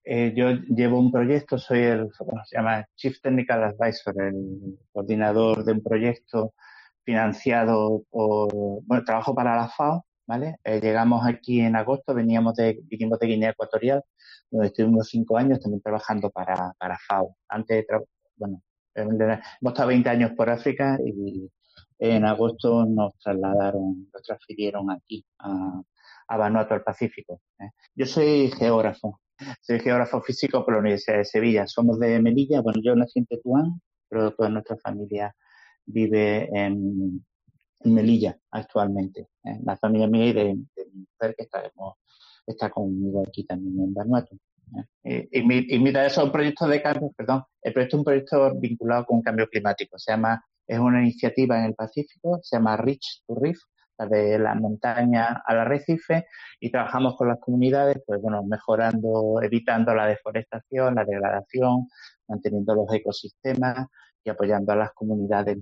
Yo llevo un proyecto, soy bueno, se llama Chief Technical Advisor, el coordinador de un proyecto financiado bueno, trabajo para la FAO, ¿vale? Llegamos aquí en agosto, vinimos de Guinea Ecuatorial, donde estuvimos 5 años también trabajando para FAO. Bueno, hemos estado 20 años por África y en agosto nos transfirieron aquí a Vanuatu, al Pacífico. Yo soy geógrafo físico por la Universidad de Sevilla. Somos de Melilla. Bueno, yo nací en Tetuán, pero toda nuestra familia vive en Melilla actualmente. La familia mía y de mi mujer que está conmigo aquí también en Vanuatu. Y mira, esos proyectos de cambio, perdón, el proyecto es un proyecto vinculado con cambio climático. Es una iniciativa en el Pacífico, se llama Reach to Reef, de la montaña al arrecife, y trabajamos con las comunidades, pues bueno, mejorando, evitando la deforestación, la degradación, manteniendo los ecosistemas y apoyando a las comunidades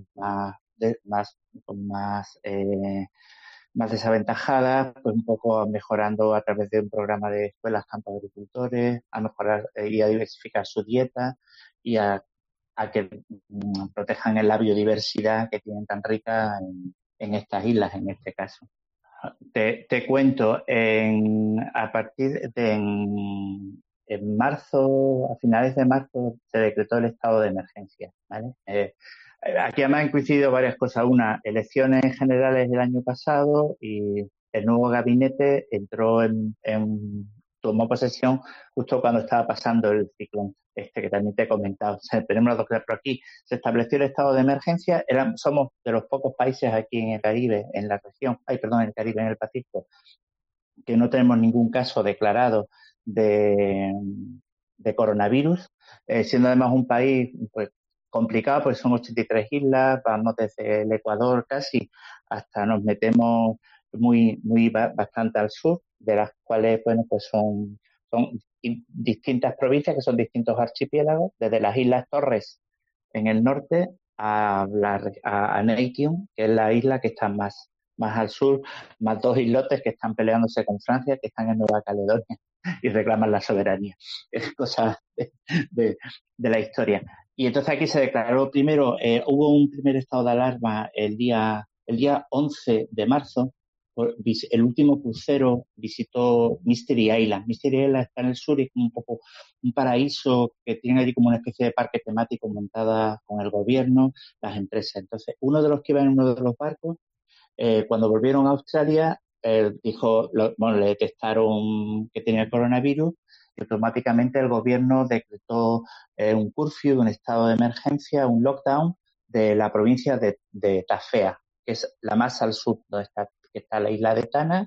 más desaventajadas, pues un poco mejorando a través de un programa de escuelas, campos agricultores, a mejorar y a diversificar su dieta y a que protejan la biodiversidad que tienen tan rica en estas islas, en este caso. Te cuento, a partir de en marzo, a finales de marzo, se decretó el estado de emergencia, ¿vale? Aquí además han coincidido varias cosas. Una, elecciones generales del año pasado y el nuevo gabinete tomó posesión justo cuando estaba pasando el ciclón que también te he comentado. O sea, tenemos las dos cosas, pero aquí se estableció el estado de emergencia. Somos de los pocos países aquí en el Caribe, en la región, en el Caribe, en el Pacífico, que no tenemos ningún caso declarado de, de coronavirus, siendo además un país pues complicado, pues son 83 islas, vamos desde el Ecuador casi hasta nos metemos bastante al sur, de las cuales, bueno, pues son distintas provincias que son distintos archipiélagos, desde las Islas Torres en el norte a Neitium, que es la isla que está más al sur, más dos islotes que están peleándose con Francia, que están en Nueva Caledonia y reclaman la soberanía. Es cosa de, de la historia. Y entonces aquí se declaró primero, hubo un primer estado de alarma el día 11 de marzo. El último crucero visitó Mystery Island. Mystery Island está en el sur y es como un poco un paraíso que tiene allí como una especie de parque temático montada con el gobierno, las empresas. Entonces, uno de los que iba en uno de los barcos, cuando volvieron a Australia, le detectaron que tenía el coronavirus y automáticamente el gobierno decretó un curfew, un estado de emergencia, un lockdown de la provincia de Tafea, que es la más al sur, que está la isla de Tana,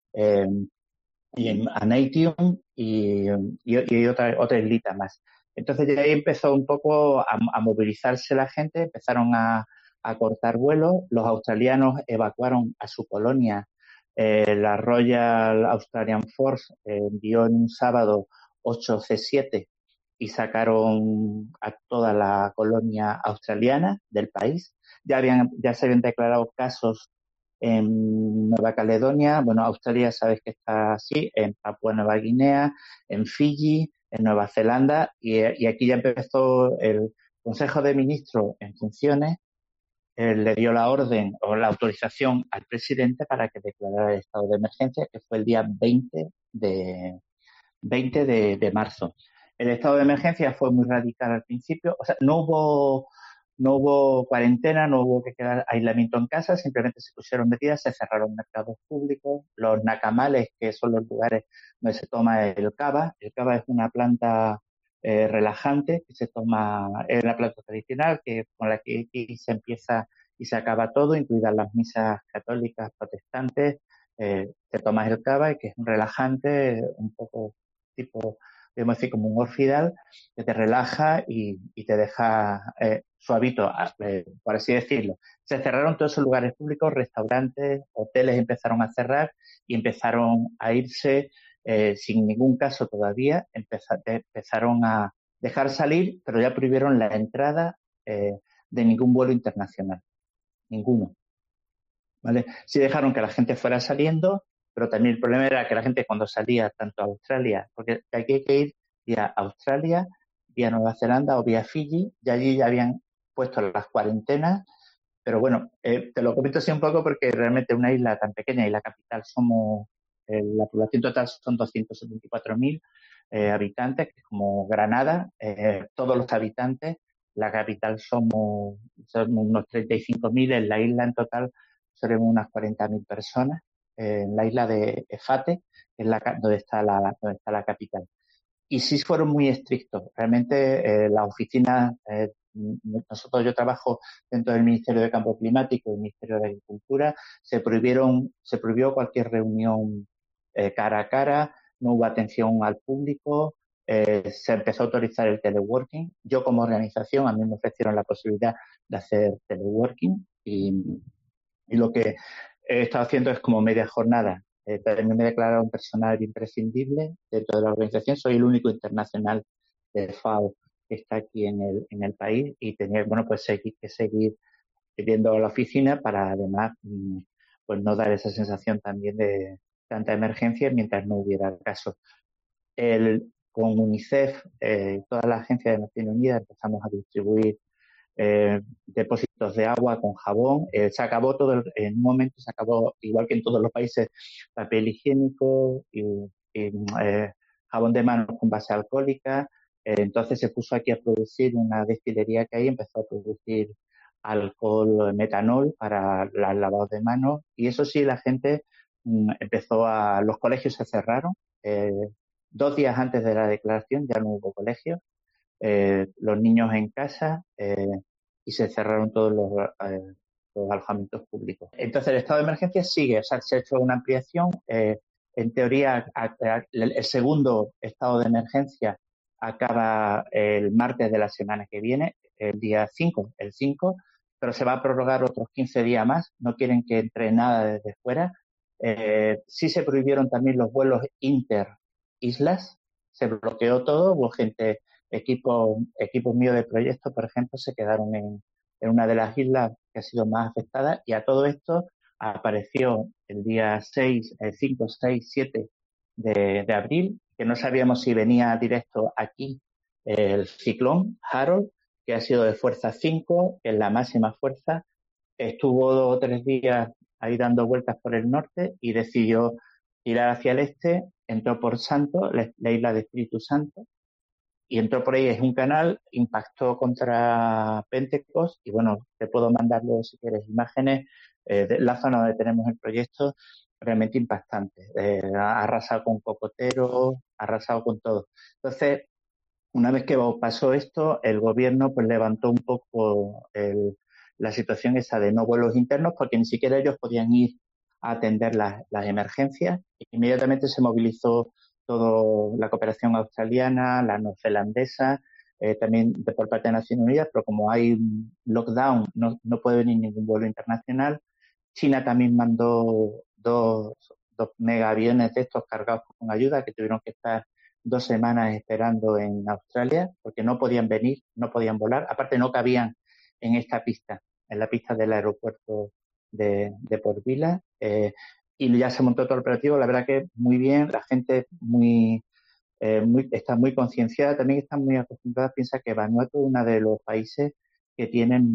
y en Aneityum y otra islita más. Entonces ya ahí empezó un poco a movilizarse la gente, empezaron a cortar vuelos, los australianos evacuaron a su colonia, la Royal Australian Force envió en un sábado 8 C-7 y sacaron a toda la colonia australiana del país. Ya se habían declarado casos en Nueva Caledonia, bueno, Australia sabes que está así, en Papua Nueva Guinea, en Fiji, en Nueva Zelanda, y aquí ya empezó el Consejo de Ministros en funciones, le dio la orden o la autorización al presidente para que declarara el estado de emergencia, que fue el día 20 de marzo. El estado de emergencia fue muy radical al principio, o sea, no hubo cuarentena, no hubo que quedar aislamiento en casa, simplemente se pusieron medidas, se cerraron mercados públicos, los nacamales, que son los lugares donde se toma el cava. El cava es una planta relajante que se toma, es una planta tradicional con la que aquí se empieza y se acaba todo, incluidas las misas católicas, protestantes. Te tomas el cava, que es un relajante, un poco tipo, podemos decir, como un orfidal, que te relaja y te deja suavito, por así decirlo. Se cerraron todos esos lugares públicos, restaurantes, hoteles empezaron a cerrar y empezaron a irse sin ningún caso todavía, empezaron a dejar salir, pero ya prohibieron la entrada de ningún vuelo internacional, ninguno. ¿Vale? Sí dejaron que la gente fuera saliendo, pero también el problema era que la gente cuando salía tanto a Australia, porque aquí hay que ir vía Australia, vía Nueva Zelanda o vía Fiji, y allí ya habían puesto las cuarentenas. Pero bueno, te lo comento así un poco porque realmente una isla tan pequeña y la capital la población total son 274.000 habitantes, que es como Granada, todos los habitantes, la capital son unos 35.000, en la isla en total son unas 40.000 personas, en la isla de Efate, que es donde está la capital. Y sí fueron muy estrictos. Realmente las oficinas, yo trabajo dentro del Ministerio de Cambio Climático y el Ministerio de Agricultura, se prohibió cualquier reunión cara a cara, no hubo atención al público, se empezó a autorizar el teleworking. Yo como organización, a mí me ofrecieron la posibilidad de hacer teleworking y lo que he estado haciendo es como media jornada. También me he declarado un personal imprescindible dentro de la organización. Soy el único internacional del FAO que está aquí en el país y tenía, bueno, pues que seguir viendo la oficina para además, pues no dar esa sensación también de tanta emergencia mientras no hubiera caso. Con UNICEF, toda la agencia de Naciones Unidas, empezamos a distribuir depósitos de agua con jabón. Se acabó en un momento se acabó, igual que en todos los países, papel higiénico y jabón de manos con base alcohólica. Entonces se puso aquí a producir una destilería que ahí empezó a producir alcohol, metanol para los lavados de manos. Y eso sí, la gente los colegios se cerraron. 2 días antes de la declaración ya no hubo colegios. Los niños en casa y se cerraron todos los alojamientos públicos. Entonces el estado de emergencia sigue, o sea, se ha hecho una ampliación. En teoría, el segundo estado de emergencia acaba el martes de la semana que viene, el día 5, pero se va a prorrogar otros 15 días más. No quieren que entre nada desde fuera. Sí se prohibieron también los vuelos inter-islas, se bloqueó todo, hubo equipos míos de proyecto, por ejemplo, se quedaron en una de las islas que ha sido más afectada y a todo esto apareció el día 5, 6, 7 de abril, que no sabíamos si venía directo aquí el ciclón Harold, que ha sido de fuerza 5, que es la máxima fuerza, estuvo 2 o 3 días ahí dando vueltas por el norte y decidió tirar hacia el este, entró por Santo, la isla de Espíritu Santo, y entró por ahí, es un canal, impactó contra Pentecost y bueno, te puedo mandar luego si quieres imágenes de la zona donde tenemos el proyecto, realmente impactante. Ha arrasado con cocoteros, ha arrasado con todo. Entonces, una vez que pasó esto, el gobierno pues levantó un poco la situación esa de no vuelos internos porque ni siquiera ellos podían ir a atender las emergencias. Inmediatamente se movilizó toda la cooperación australiana, la neozelandesa, también por parte de Naciones Unidas, pero como hay un lockdown, no puede venir ningún vuelo internacional. China también mandó dos mega aviones de estos cargados con ayuda que tuvieron que estar 2 semanas esperando en Australia porque no podían venir, no podían volar. Aparte no cabían en esta pista, en la pista del aeropuerto de Port Vila. Y ya se montó todo el operativo. La verdad que muy bien, la gente está muy concienciada, también está muy acostumbrada. Piensa que Vanuatu es uno de los países que tienen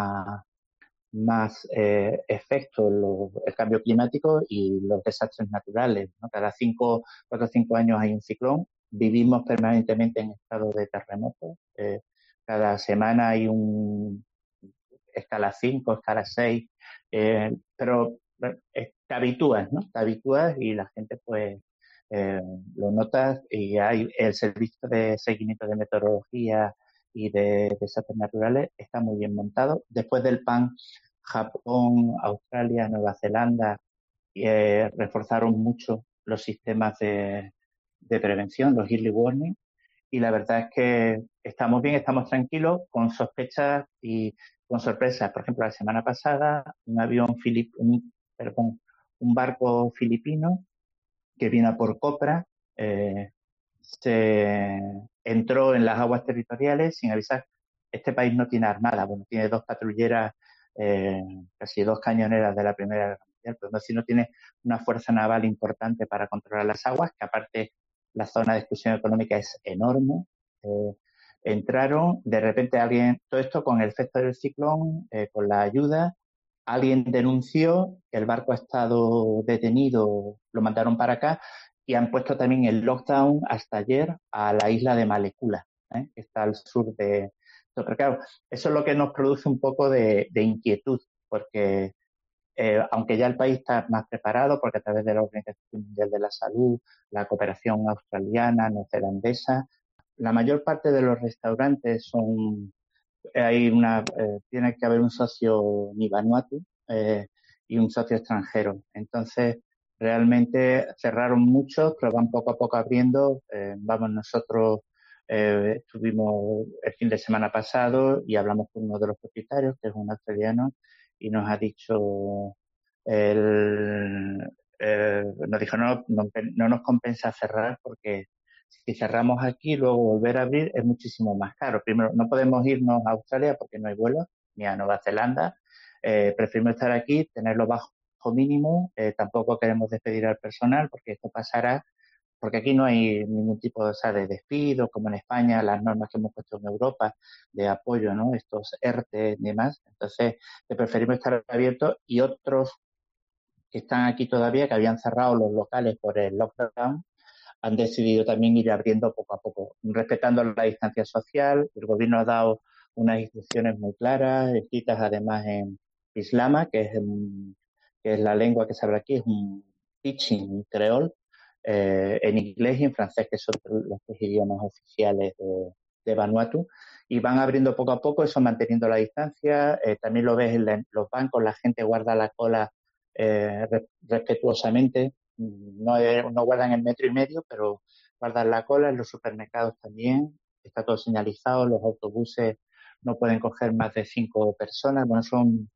más efectos el cambio climático y los desastres naturales, ¿no? Cada 4 o 5 años hay un ciclón, vivimos permanentemente en estado de terremotos, cada semana hay un escala 5, escala 6, pero te habitúas, ¿no? Te habitúas y la gente pues lo notas y hay el servicio de seguimiento de meteorología y de desastres naturales está muy bien montado. Después del PAN, Japón, Australia, Nueva Zelanda reforzaron mucho los sistemas de prevención, los early warning, y la verdad es que estamos bien, estamos tranquilos, con sospechas y con sorpresas. Por ejemplo, la semana pasada, un barco filipino que vino por Copra se entró en las aguas territoriales sin avisar. Este país no tiene armada, bueno, tiene 2 patrulleras, casi 2 cañoneras de la Primera Guerra Mundial, pero no tiene una fuerza naval importante para controlar las aguas, que aparte la zona de exclusión económica es enorme. Entraron, de repente todo esto con el efecto del ciclón, con la ayuda, alguien denunció que el barco ha estado detenido, lo mandaron para acá y han puesto también el lockdown hasta ayer a la isla de Malecula, que está al sur de... Pero claro, eso es lo que nos produce un poco de inquietud, porque aunque ya el país está más preparado, porque a través de la Organización Mundial de la Salud, la cooperación australiana, neozelandesa, la mayor parte de los restaurantes son tiene que haber un socio ni Vanuatu y un socio extranjero. Entonces, realmente cerraron muchos, pero van poco a poco abriendo. Vamos, nosotros estuvimos el fin de semana pasado y hablamos con uno de los propietarios, que es un australiano, y nos ha dicho, nos dijo, no nos compensa cerrar porque si cerramos aquí, luego volver a abrir es muchísimo más caro. Primero, no podemos irnos a Australia porque no hay vuelos, ni a Nueva Zelanda. Preferimos estar aquí, tenerlo bajo mínimo. Tampoco queremos despedir al personal porque esto pasará, porque aquí no hay ningún tipo de despido, como en España, las normas que hemos puesto en Europa de apoyo, ¿no? Estos ERTE y demás. Entonces, preferimos estar abiertos y otros que están aquí todavía, que habían cerrado los locales por el lockdown, han decidido también ir abriendo poco a poco, respetando la distancia social. El gobierno ha dado unas instrucciones muy claras, escritas además en Islama, que es la lengua que se habla aquí, es un pidgin creol, en inglés y en francés, que son los tres idiomas oficiales de Vanuatu, y van abriendo poco a poco, eso manteniendo la distancia. También lo ves en los bancos, la gente guarda la cola respetuosamente. No guardan el metro y medio, pero guardan la cola. En los supermercados también está todo señalizado. Los autobuses no pueden coger más de 5 personas. Bueno, son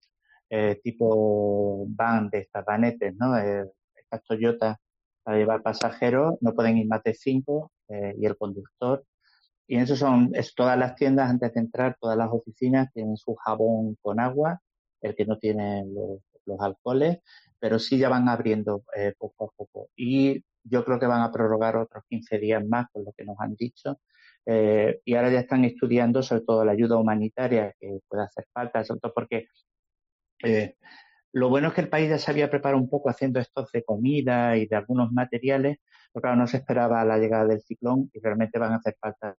tipo van de estas vanetes, ¿no? Estas Toyota para llevar pasajeros, no pueden ir más de 5 y el conductor. Y eso es todas las tiendas antes de entrar, todas las oficinas tienen su jabón con agua, el que no tiene los alcoholes, pero sí ya van abriendo poco a poco. Y yo creo que van a prorrogar otros 15 días más, por lo que nos han dicho. Y ahora ya están estudiando sobre todo la ayuda humanitaria que puede hacer falta, sobre todo porque eh, lo bueno es que el país ya se había preparado un poco haciendo estos de comida y de algunos materiales, pero claro, no se esperaba la llegada del ciclón y realmente van a hacer falta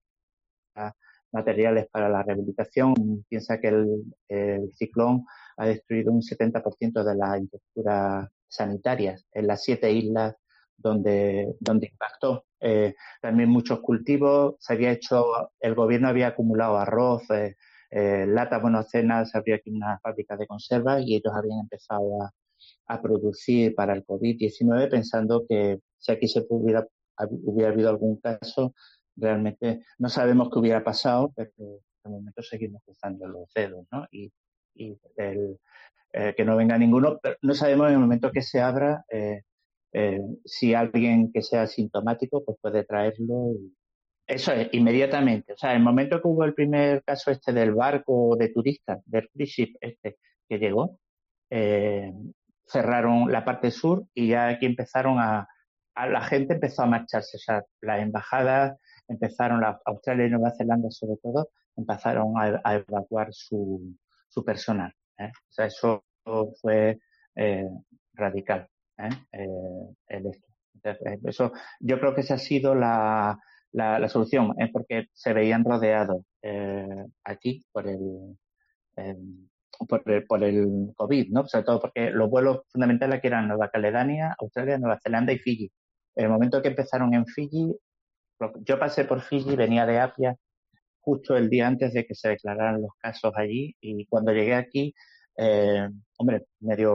materiales para la rehabilitación. Piensa que el ciclón ha destruido un 70% de las infraestructuras sanitarias en las 7 islas donde impactó. También muchos cultivos, el gobierno había acumulado arroz, latas, bueno, cenas, se abrió aquí una fábrica de conservas y ellos habían empezado a producir para el COVID-19 pensando que si aquí hubiera habido algún caso, realmente no sabemos qué hubiera pasado, pero de momento seguimos cruzando los dedos, ¿no? Y que no venga ninguno, pero no sabemos en el momento que se abra si alguien que sea sintomático pues puede traerlo. Eso es, inmediatamente. O sea, el momento que hubo el primer caso del barco de turistas, del cruise ship que llegó, eh, cerraron la parte sur y ya aquí empezaron la gente empezó a marcharse. O sea, las embajadas empezaron, Australia y Nueva Zelanda sobre todo, empezaron a evacuar su personal. O sea, eso fue eh, radical. Entonces, eso, yo creo que esa ha sido la solución, porque se veían rodeados aquí eh, por el COVID, ¿no? Sobre todo porque los vuelos fundamentales que eran Nueva Caledonia, Australia, Nueva Zelanda y Fiji. En el momento que empezaron en Fiji, yo pasé por Fiji, venía de Apia justo el día antes de que se declararan los casos allí y cuando llegué aquí, hombre,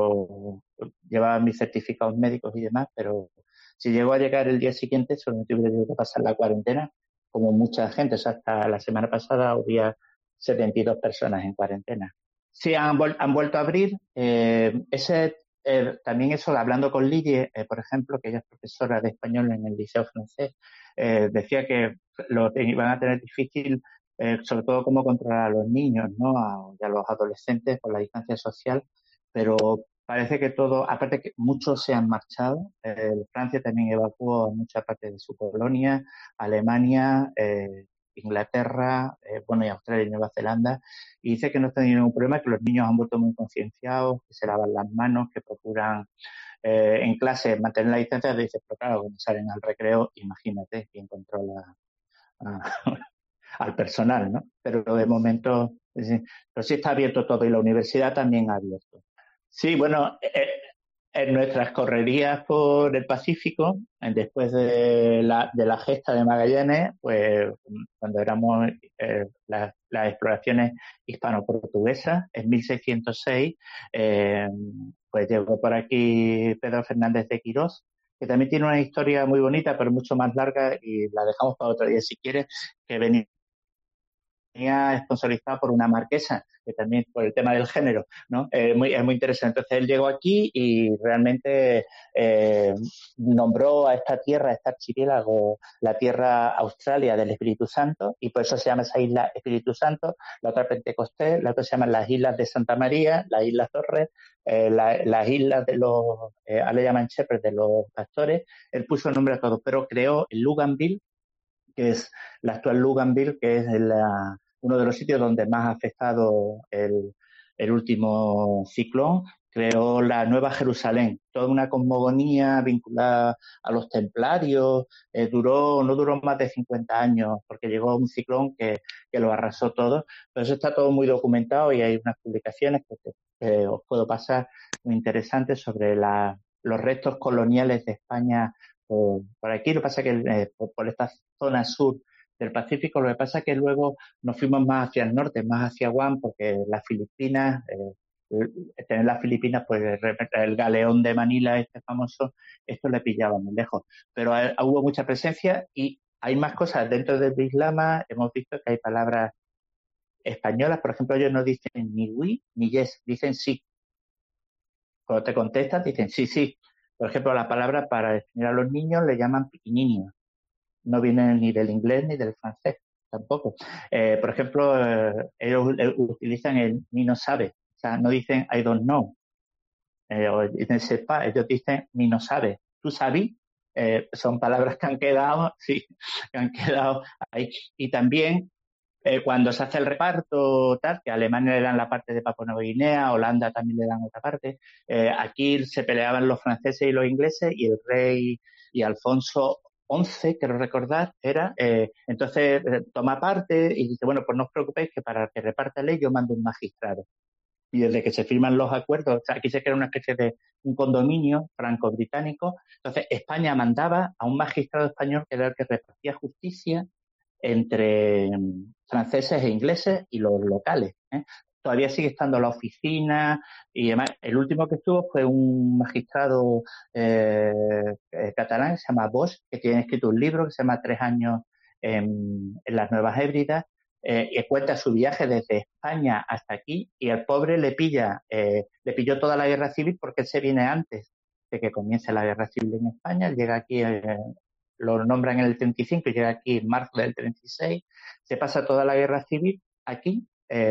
llevaba mis certificados médicos y demás, pero si llegó a llegar el día siguiente, solamente hubiera tenido que pasar la cuarentena, como mucha gente. O sea, hasta la semana pasada había 72 personas en cuarentena. Sí, han vuelto a abrir. También eso, hablando con Lidia, por ejemplo, que ella es profesora de español en el Liceo Francés, decía que lo iban a tener difícil, sobre todo cómo controlar a los niños, ¿no? Y a los adolescentes por la distancia social, pero parece que todo, aparte que muchos se han marchado, Francia también evacuó mucha parte de su colonia, Alemania, Inglaterra, bueno, y Australia y Nueva Zelanda, y dice que no está ningún problema, que los niños han vuelto muy concienciados, que se lavan las manos, que procuran en clase mantener la distancia. Dice, pero claro, cuando salen al recreo, imagínate quién controla a, al personal, ¿no? Pero de momento, sí, pero sí está abierto todo y la universidad también ha abierto. Sí, bueno, en nuestras correrías por el Pacífico, después de la gesta de Magallanes, pues cuando éramos las exploraciones hispano-portuguesas, en 1606, eh, pues llegó por aquí Pedro Fernández de Quirós, que también tiene una historia muy bonita, pero mucho más larga, y la dejamos para otro día si quieres, que venía sponsorizado por una marquesa, que también por el tema del género, ¿no? Es muy interesante. Entonces él llegó aquí y realmente nombró a esta tierra, a este archipiélago, la tierra Australia del Espíritu Santo, y por eso se llama esa isla Espíritu Santo, la otra Pentecostés, la otra se llaman las Islas de Santa María, las Islas Torres, las islas de los, ahora le llaman Shepherd, de los pastores. Él puso el nombre a todo, pero creó el Luganville, que es la actual Luganville, que es uno de los sitios donde más ha afectado el último ciclón. Creó la Nueva Jerusalén, toda una cosmogonía vinculada a los templarios. No duró más de 50 años porque llegó un ciclón que lo arrasó todo. Pero eso está todo muy documentado y hay unas publicaciones que os puedo pasar muy interesantes sobre los restos coloniales de España por aquí. Lo que pasa es que por esta zona sur del Pacífico, lo que pasa es que luego nos fuimos más hacia el norte, más hacia Guam, porque las Filipinas, tener las Filipinas, pues el galeón de Manila, este famoso, esto le pillaba muy lejos. Pero hubo mucha presencia y hay más cosas dentro del Islama. Hemos visto que hay palabras españolas, por ejemplo, ellos no dicen ni oui ni yes, dicen sí. Cuando te contestan, dicen sí, sí. Por ejemplo, la palabra para definir a los niños le llaman piquiniños. No viene ni del inglés ni del francés, tampoco. Por ejemplo, ellos utilizan el ni no sabe, o sea, no dicen I don't know, o ne sais pas, ellos dicen ni no sabe. ¿Tú sabes? Son palabras que han quedado, sí, que han quedado ahí. Y también cuando se hace el reparto, tal, que a Alemania le dan la parte de Papua Nueva Guinea, a Holanda también le dan otra parte, aquí se peleaban los franceses y los ingleses y el rey y Alfonso XI, quiero recordar, era, entonces toma parte y dice, bueno, pues no os preocupéis que para que reparta ley yo mando un magistrado. Y desde que se firman los acuerdos, o sea, aquí se crea una especie de un condominio franco-británico. Entonces España mandaba a un magistrado español que era el que repartía justicia entre franceses e ingleses y los locales. Todavía sigue estando la oficina y además el último que estuvo fue un magistrado catalán que se llama Bosch, que tiene escrito un libro que se llama 3 años en las Nuevas Hébridas, y cuenta su viaje desde España hasta aquí, y el pobre le pilló toda la guerra civil porque él se viene antes de que comience la guerra civil en España. Él llega aquí, lo nombran en el 35, llega aquí en marzo del 36, se pasa toda la guerra civil aquí,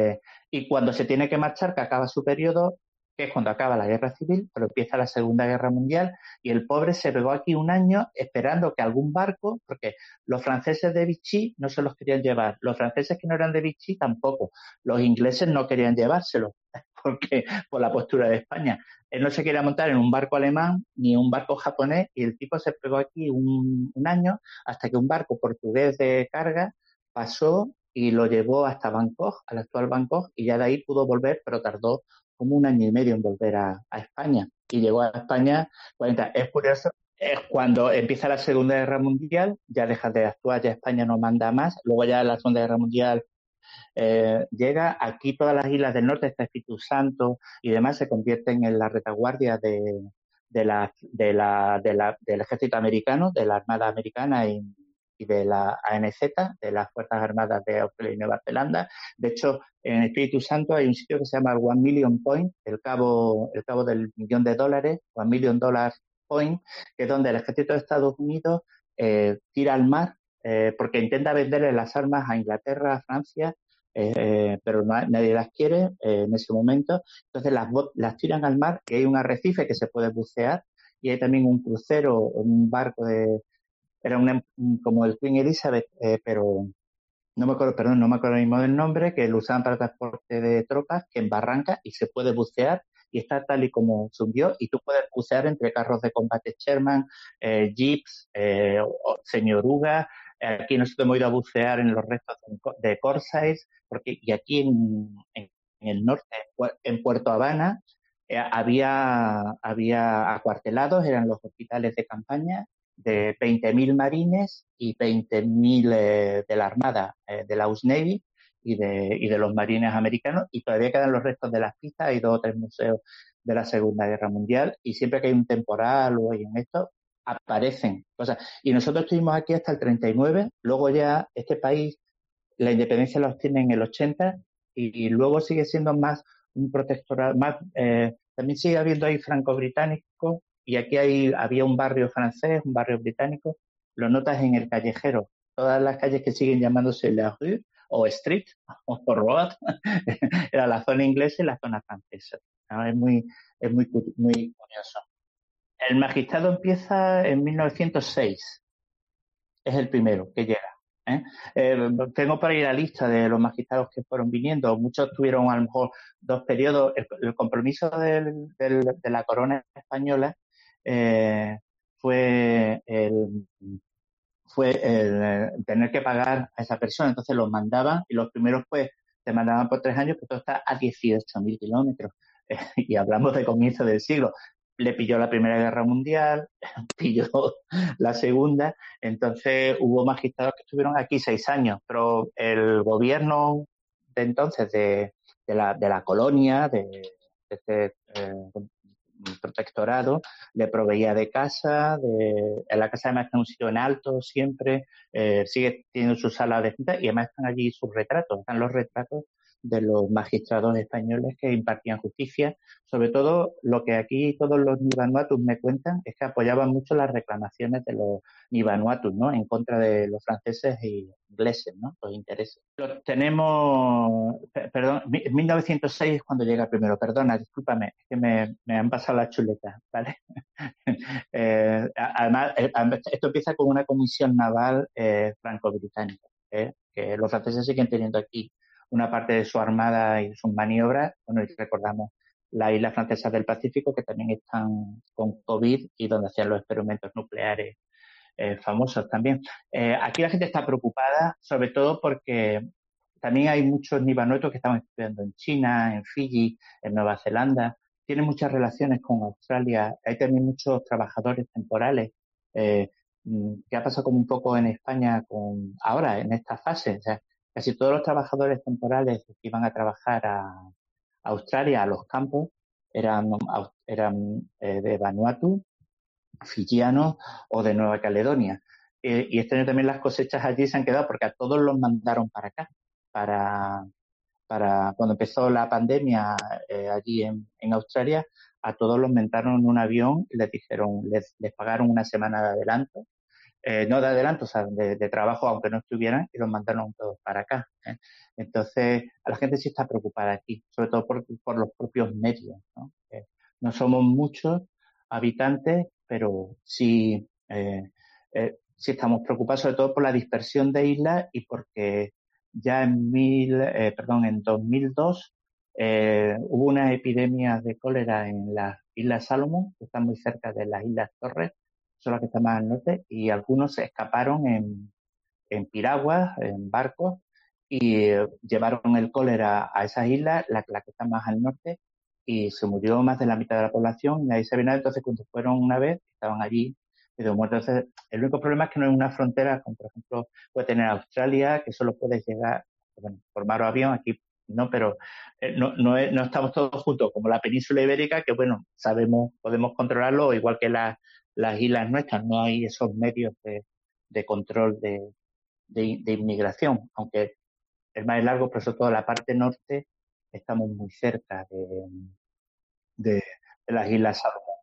y cuando se tiene que marchar, que acaba su periodo, que es cuando acaba la guerra civil, pero empieza la Segunda Guerra Mundial, y el pobre se pegó aquí un año esperando que algún barco, porque los franceses de Vichy no se los querían llevar, los franceses que no eran de Vichy tampoco, los ingleses no querían llevárselos, porque por la postura de España. Él no se quería montar en un barco alemán ni un barco japonés, y el tipo se pegó aquí un año hasta que un barco portugués de carga pasó y lo llevó hasta Bangkok, al actual Bangkok, y ya de ahí pudo volver, pero tardó como un año y medio en volver a España. Y llegó a España 40. Es curioso, es cuando empieza la Segunda Guerra Mundial, ya deja de actuar, ya España no manda más. Luego ya la Segunda Guerra Mundial llega aquí, todas las islas del norte, este Espíritu Santo y demás, se convierten en la retaguardia del ejército americano, de la Armada Americana y de la ANZ, de las Fuerzas Armadas de Australia y Nueva Zelanda. De hecho, en Espíritu Santo hay un sitio que se llama el One Million Point, el cabo del $1.000.000, One Million Dollar Point, que es donde el ejército de Estados Unidos tira al mar porque intenta venderle las armas a Inglaterra, a Francia, pero nadie las quiere en ese momento. Entonces las tiran al mar y hay un arrecife que se puede bucear y hay también un crucero, un barco era como el Queen Elizabeth, pero no me acuerdo, perdón, no me acuerdo mismo del nombre, que lo usaban para transporte de tropas, que en barranca y se puede bucear y está tal y como se hundió y tú puedes bucear entre carros de combate Sherman, jeeps, señorugas. Aquí nosotros hemos ido a bucear en los restos de Corsairs, y aquí en el norte, en Puerto Habana, había acuartelados, eran los hospitales de campaña de 20.000 marines y 20.000 de la Armada, de la US Navy y de los marines americanos, y todavía quedan los restos de las pistas. Hay 2 o 3 museos de la Segunda Guerra Mundial, y siempre que hay un temporal o hay en esto, aparecen cosas. Y nosotros estuvimos aquí hasta el 39, luego ya este país, la independencia la obtiene en el 80, y luego sigue siendo más un protectorado, más, también sigue habiendo ahí franco-británicos, y aquí había un barrio francés, un barrio británico, lo notas en el callejero. Todas las calles que siguen llamándose La Rue o Street o Road, era la zona inglesa y la zona francesa. ¿No? Muy curioso. El magistrado empieza en 1906, es el primero que llega. ¿eh? Tengo por ahí la lista de los magistrados que fueron viniendo. Muchos tuvieron a lo mejor 2 periodos. El compromiso de la corona española eh, fue el tener que pagar a esa persona. Entonces los mandaban, y los primeros pues te mandaban por 3 años, pero todo está a 18.000 kilómetros. Y hablamos de comienzo del siglo. Le pilló la Primera Guerra Mundial, pilló la Segunda, entonces hubo magistrados que estuvieron aquí 6 años, pero el gobierno de entonces, de la colonia, de este protectorado, le proveía de casa, en la casa además está en un sitio en alto siempre, sigue teniendo su sala de junta, y además están allí sus retratos, están los retratos de los magistrados españoles que impartían justicia. Sobre todo, lo que aquí todos los Nivanuatus me cuentan es que apoyaban mucho las reclamaciones de los Nivanuatus, ¿no? En contra de los franceses e ingleses, ¿no? Los intereses. Perdón, 1906 es cuando llega primero, perdona, discúlpame, es que me han pasado las chuletas, ¿vale? Además, esto empieza con una comisión naval franco-británica, que los franceses siguen teniendo aquí una parte de su armada y sus maniobras. Bueno, y recordamos las islas francesas del Pacífico, que también están con COVID y donde hacían los experimentos nucleares famosos también. Aquí la gente está preocupada, sobre todo porque también hay muchos nivanuetos que están estudiando en China, en Fiji, en Nueva Zelanda. Tienen muchas relaciones con Australia. Hay también muchos trabajadores temporales, eh, que ha pasado como un poco en España ahora, en esta fase. O sea, casi todos los trabajadores temporales que iban a trabajar a Australia, a los campos, eran de Vanuatu, fijianos o de Nueva Caledonia. Y este año también las cosechas allí se han quedado porque a todos los mandaron para acá, para, para cuando empezó la pandemia allí en Australia, a todos los montaron en un avión y les dijeron, les pagaron una semana de adelanto, no de adelanto, o sea, de trabajo, aunque no estuvieran, y los mandaron todos para acá. Entonces, a la gente sí está preocupada aquí, sobre todo por los propios medios, ¿no? No somos muchos habitantes, pero sí estamos preocupados, sobre todo por la dispersión de islas, y porque ya en 2002 hubo una epidemia de cólera en las Islas Salomón, que están muy cerca de las Islas Torres, son las que están más al norte, y algunos se escaparon en piraguas, en barcos, y llevaron el cólera a esas islas, la que está más al norte, y se murió más de la mitad de la población, y nadie sabía nada. Entonces, cuando fueron una vez, estaban allí medio muertos. Entonces, el único problema es que no es una frontera, como por ejemplo puede tener Australia, que solo puedes llegar, bueno, por mar o avión. Aquí no, pero no estamos todos juntos, como la península ibérica, que bueno, podemos controlarlo, igual que las islas nuestras, no hay esos medios de control de inmigración, aunque el mar es largo, pero sobre todo la parte norte estamos muy cerca de las Islas Salomón.